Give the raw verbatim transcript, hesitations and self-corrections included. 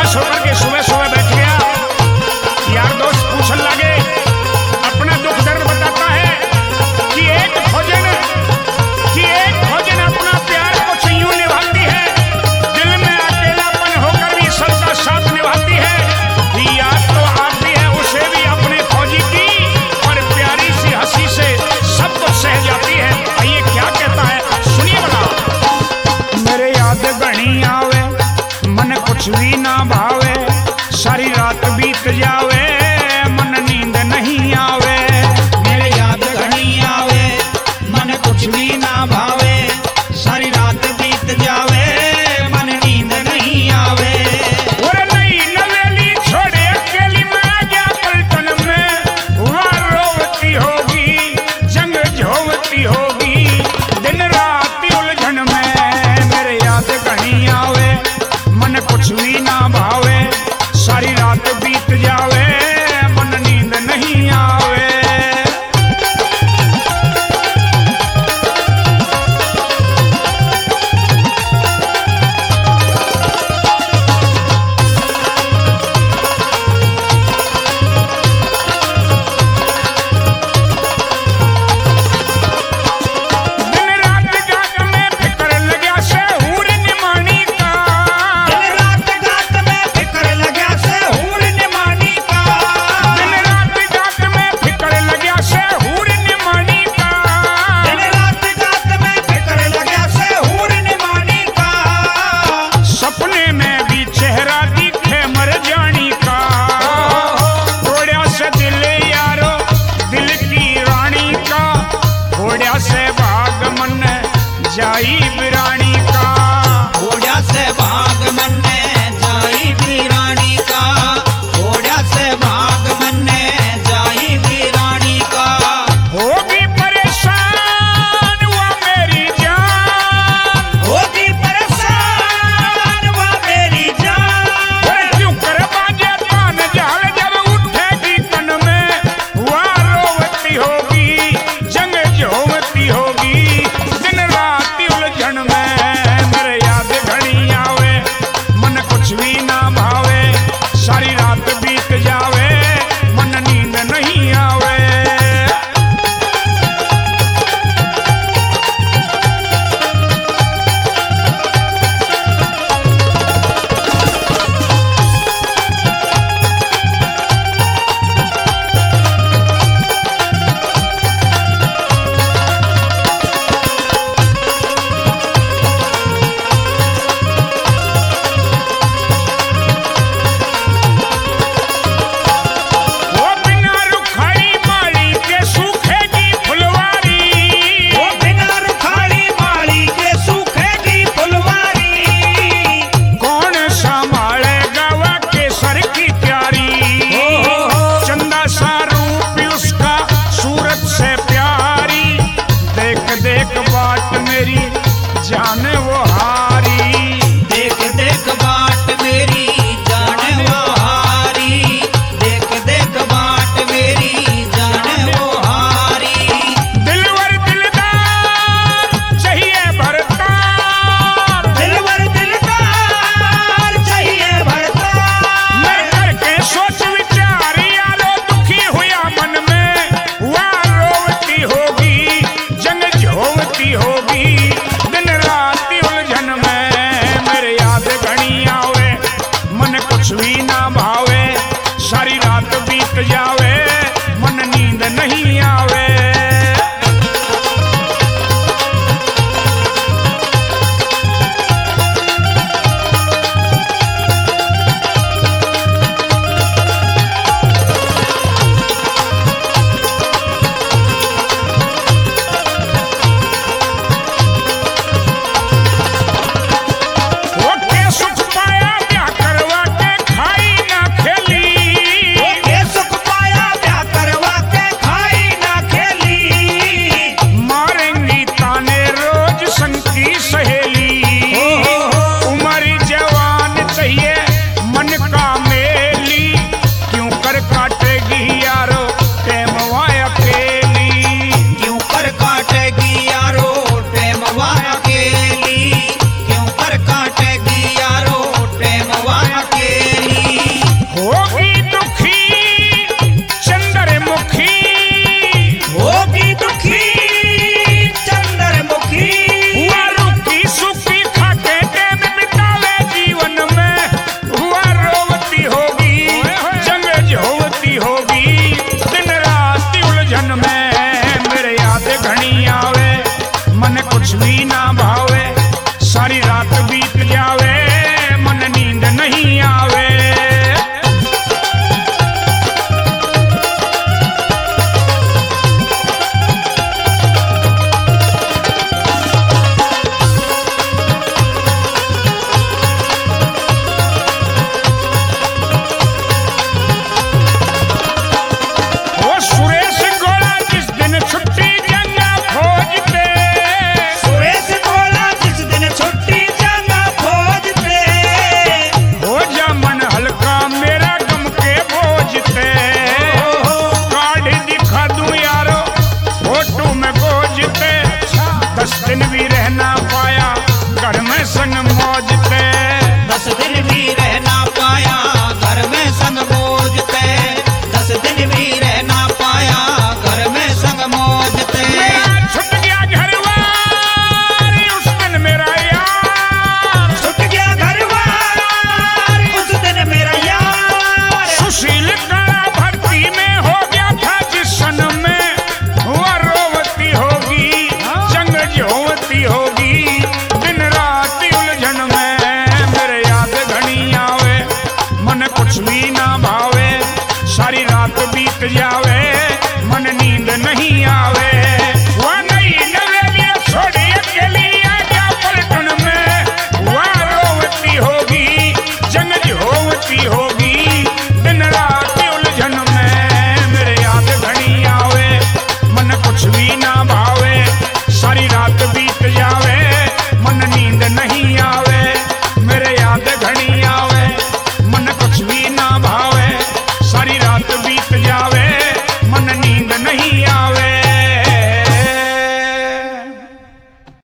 उदास होकर के सुबह सुबह बैठ गया। यार दोस्त पूछने लगे, अपना दुख दर्द बताता है कि एक भोजन कि एक भोजन अपना प्यार को यूं निभाती है, दिल में अकेलापन होकर भी सबका साथ निभाती है। याद तो आती है उसे भी अपने फौजी की, और प्यारी सी हंसी से सब कुछ सह जाती है। आइए क्या कहता है, सुनिए बता। मेरे याद घनी आवे, मन कुछ भी ना भावे, सारी रात बीत जावे, मन नींद नहीं आवे। मेरे याद घनी आवे, मन कुछ भी ना भावे, सारी रात बीत जावे, मन नींद नहीं आवे। और नई नवेली छोड़े अकेली मैं गया पलटन में, वहाँ रोवती होगी, जंग झोवती होगी, दिन रात उलझन में। मेरे याद घनी आवे, मन कुछ भी ना भावे, सारी रात बीत जावे,